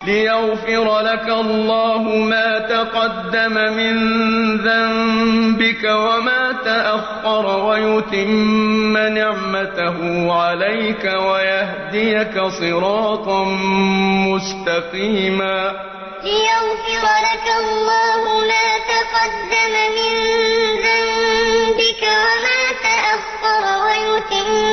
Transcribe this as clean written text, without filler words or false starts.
ليغفر لك الله ما تقدم من ذنبك وما تأخر ويتم نعمته عليك ويهديك صراطا مستقيما ليغفر لك الله ما تقدم من ذنبك وما تأخر ويتم